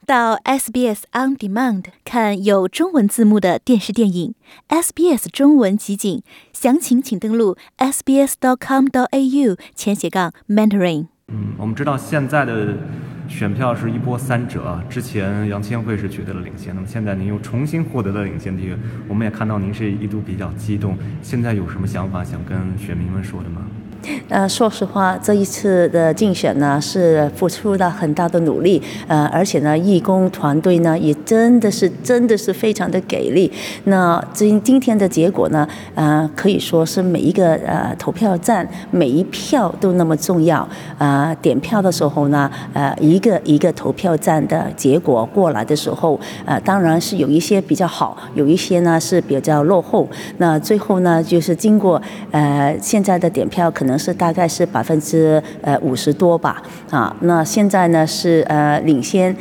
到 SBS On Demand 看有中文字幕的电视电影 SBS 中文集锦，详情请登录 sbs.com.au/Mandarin。 我们知道现在的选票是一波三折，之前杨千卉是取得了领先，那么现在您又重新获得了领先地位，我们也看到您是一度比较激动，现在有什么想法想跟选民们说的吗？ 说实话，这一次的竞选呢是付出了很大的努力，而且呢，义工团队呢也真的是非常的给力。那今天的结果呢，可以说是每一个投票站每一票都那么重要。点票的时候呢，一个投票站的结果过来的时候，当然是有一些比较好，有一些呢是比较落后。那最后呢，就是经过现在的点票可能是大概是50%多吧，那现在呢是领先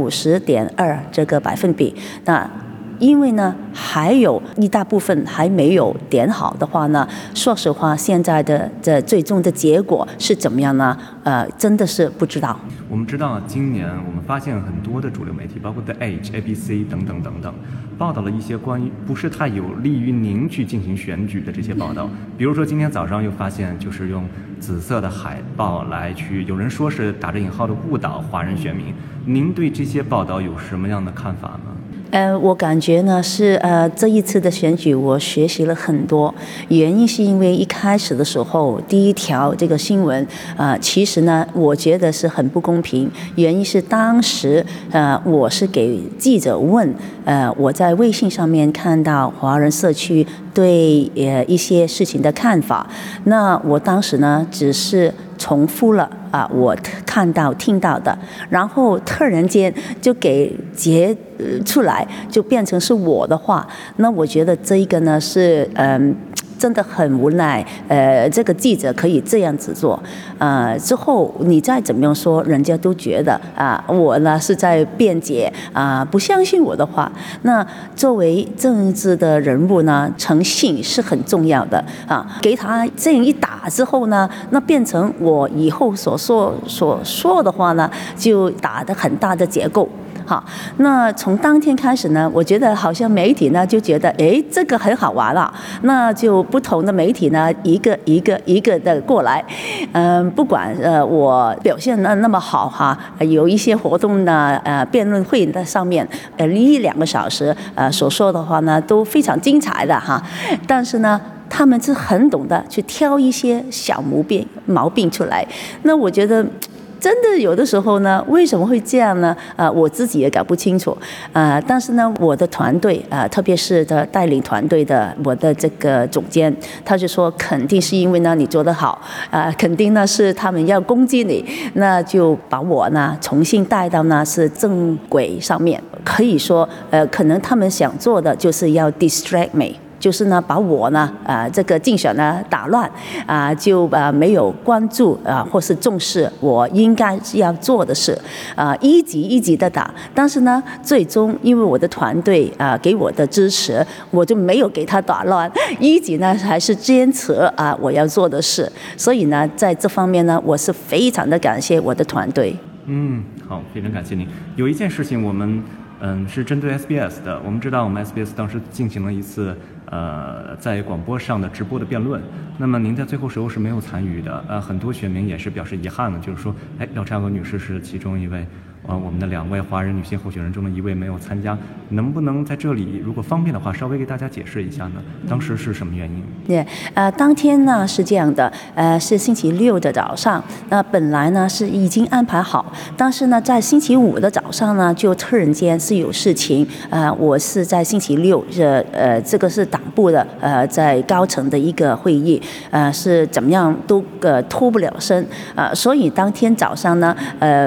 50.2%这个百分比。那因为呢还有一大部分还没有点好的话呢，说实话现在的最终的结果是怎么样呢？真的是不知道。 我们知道今年我们发现很多的主流媒体，包括 The Age、ABC 等等，报道了一些关于不是太有利于您去进行选举的这些报道。比如说今天早上又发现，就是用紫色的海报来去，有人说是打着引号的误导华人选民。您对这些报道有什么样的看法呢？ 我感觉呢是这一次的选举我学习了很多，原因是因为一开始的时候第一条这个新闻其实呢我觉得是很不公平，原因是当时我是给记者问我在微信上面看到华人社区对一些事情的看法，那我当时呢只是重复了我看到听到的，然后突然间就给截出来，就变成是我的话。那我觉得这一个呢是真的很无奈，这个记者可以这样子做，之后你再怎么样说，人家都觉得我呢是在辩解不相信我的话。那作为政治的人物呢，诚信是很重要的给他这样一打之后呢，那变成我以后所说的话呢，就打得很大的结构。好，那从当天开始呢，我觉得好像媒体呢就觉得，这个很好玩了，那就不同的媒体呢一个的过来，不管我表现的那么好有一些活动呢，辩论会的上面1-2个小时所说的话呢都非常精彩的但是呢他们是很懂得去挑一些小毛病出来。那我觉得真的有的时候呢，为什么会这样呢？我自己也搞不清楚。但是呢，我的团队特别是带领团队的我的这个总监，他就说肯定是因为呢你做得好，肯定呢是他们要攻击你，那就把我呢重新带到呢是正轨上面。可以说，可能他们想做的就是要 distract me。就是呢，把我呢，这个竞选呢打乱，就没有关注或是重视我应该要做的事，一级的打。但是呢，最终因为我的团队给我的支持，我就没有给他打乱，一级呢还是坚持我要做的事。所以呢，在这方面呢，我是非常的感谢我的团队。 好，非常感谢您。有一件事情我们是针对 SBS 的，我们知道我们 SBS 当时进行了一次在广播上的直播的辩论，那么您在最后时候是没有参与的，很多选民也是表示遗憾的，就是说，廖姗娥女士是其中一位，我们的2位华人女性候选人中的一位没有参加，能不能在这里如果方便的话稍微给大家解释一下呢？当时是什么原因？ 当天呢是这样的，是星期6的早上，那本来呢是已经安排好，但是呢在星期5的早上呢就突然间是有事情，我是在星期6这个是党部的在高层的一个会议，是怎么样都脱不了身，所以当天早上呢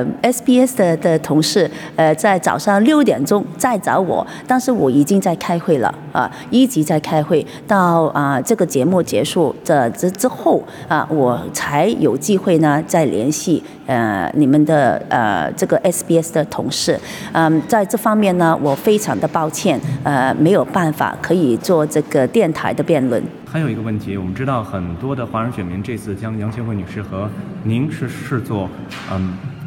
SBS 的同事在早上6点钟再找我，但是我已经在开会了一直在开会到这个节目结束之后我才有机会呢再联系你们的这个 SBS 的同事，在这方面呢我非常的抱歉，没有办法可以做这个电台的辩论。 还有一个问题，我们知道很多的华人选民这次将杨千卉女士和您是视作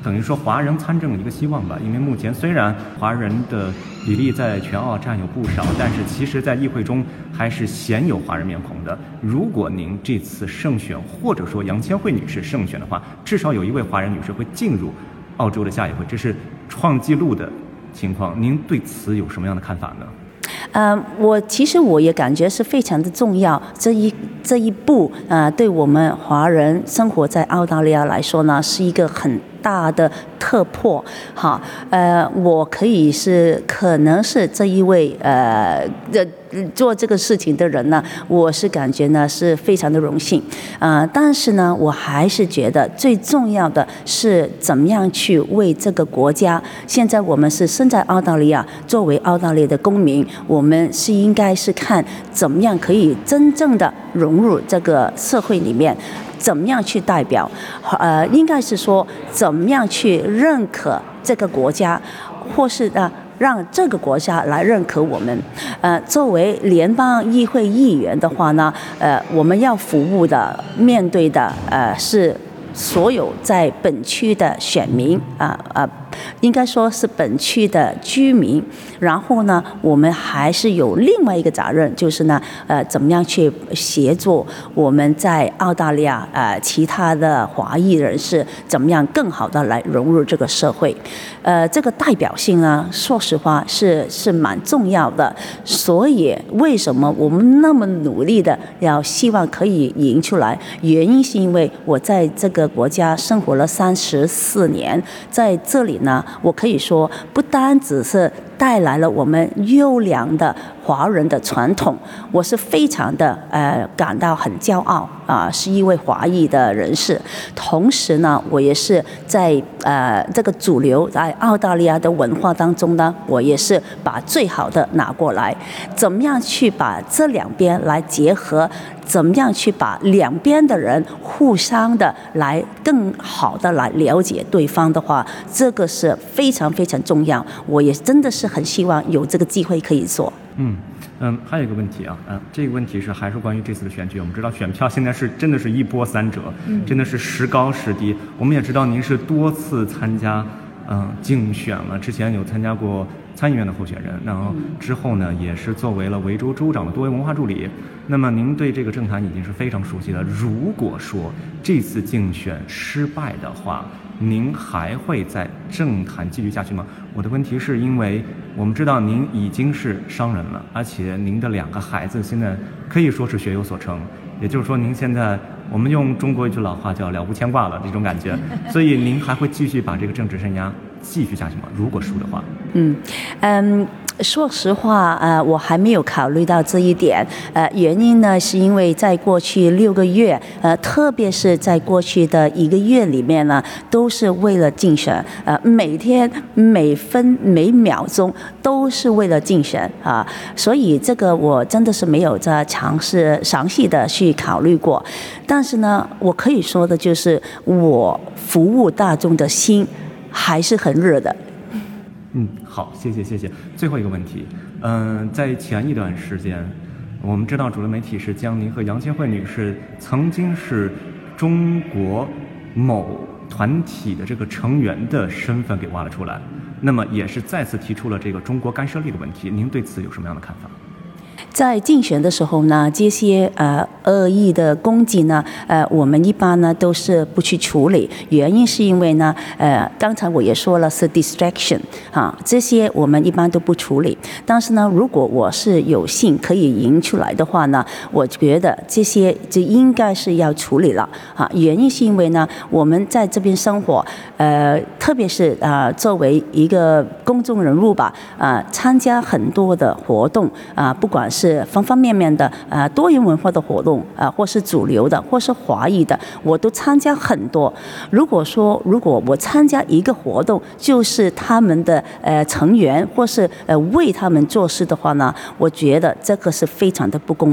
等于说华人参政的一个希望吧。因为目前虽然华人的比例在全澳占有不少，但是其实在议会中还是鲜有华人面孔的。如果您这次胜选，或者说杨千惠女士胜选的话，至少有一位华人女士会进入澳洲的下议会，这是创纪录的情况。您对此有什么样的看法呢？ 其实我也感觉是非常的重要，这一步对我们华人生活在澳大利亚来说呢，是一个很大的突破。好，我可能是这一位做这个事情的人呢，我是感觉呢是非常的荣幸。但是呢，我还是觉得最重要的是怎么样去为这个国家。现在我们是身在澳大利亚，作为澳大利亚的公民，我们是应该是看怎么样可以真正的融入这个社会里面。怎么样去代表？应该是说怎么样去认可这个国家，或是让这个国家来认可我们。作为联邦议会议员的话呢，我们要服务的、面对的是所有在本区的选民应该说是本区的居民。然后呢，我们还是有另外一个责任，就是呢，怎么样去协助我们在澳大利亚其他的华裔人士，怎么样更好的来融入这个社会。这个代表性呢，说实话是蛮重要的。所以为什么我们那么努力的要希望可以赢出来？原因是因为我在这个国家生活了34年，在这里呢，我可以说不单只是带来了我们优良的华人的传统，我是非常的感到很骄傲是一位华裔的人士。同时呢，我也是在这个主流在澳大利亚的文化当中呢，我也是把最好的拿过来，怎么样去把这两边来结合，怎么样去把两边的人互相的来更好的来了解对方的话，这个是非常非常重要。我也真的是很希望有这个机会可以做。 还有一个问题这个问题还是关于这次的选举。我们知道选票现在真的是一波三折，真的是时高时低。我们也知道您是多次参加竞选了，之前有参加过参议院的候选人，然后之后呢也是作为了维州州长的多位文化助理。那么您对这个政坛已经是非常熟悉了。如果说这次竞选失败的话，您还会在政坛继续下去吗？我的问题是因为我们知道您已经是商人了，而且您的2个孩子现在可以说是学有所成，也就是说您现在我们用中国一句老话叫了无牵挂了这种感觉。所以您还会继续把这个政治生涯继续下去吗？如果输的话。 说实话，我还没有考虑到这一点。原因呢，是因为在过去6个月，特别是在过去的1个月里面呢，都是为了竞选，每天每分每秒钟都是为了竞选所以这个我真的是没有在详细的去考虑过。但是呢，我可以说的就是，我服务大众的心还是很热的。 好，谢谢。最后一个问题，在前一段时间，我们知道主流媒体是将您和杨千惠女士曾经是中国某团体的这个成员的身份给挖了出来，那么也是再次提出了这个中国干涉力的问题。您对此有什么样的看法？ 在竞选的时候呢，这些恶意的攻击呢，我们一般呢都是不去处理。原因是因为呢，刚才我也说了是 distraction 这些我们一般都不处理。但是呢，如果我是有幸可以赢出来的话呢，我觉得这些就应该是要处理了原因是因为呢，我们在这边生活，特别是作为一个公众人物吧，参加很多的活动不管是方方面面的多元文化的活动或是主流的或是华裔的，我都参加很多。如果我参加一个活动就是他们的成员或是为他们做事的话呢，我觉得这个是非常的不公平。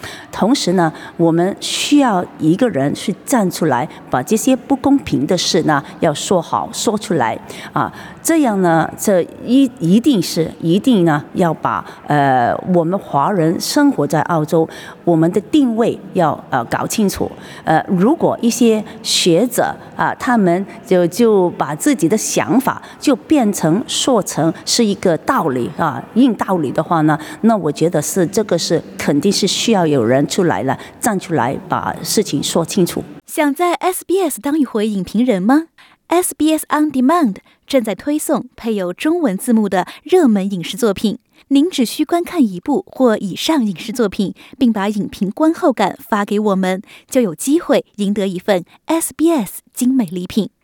同时呢，我们需要一个人去站出来，把这些不公平的事呢要说好说出来啊。这样呢，这一定呢要把我们华人生活在澳洲，我们的定位要搞清楚。如果一些学者他们就把自己的想法就变成说成是一个道理硬道理的话呢，那我觉得这个是肯定是需要有人出来了，站出来把事情说清楚。 想在 SBS 当一回影评人吗？SBS On Demand 正在推送配有中文字幕的热门影视作品，您只需观看一部或以上影视作品，并把影评观后感发给我们，就有机会赢得一份 SBS 精美礼品。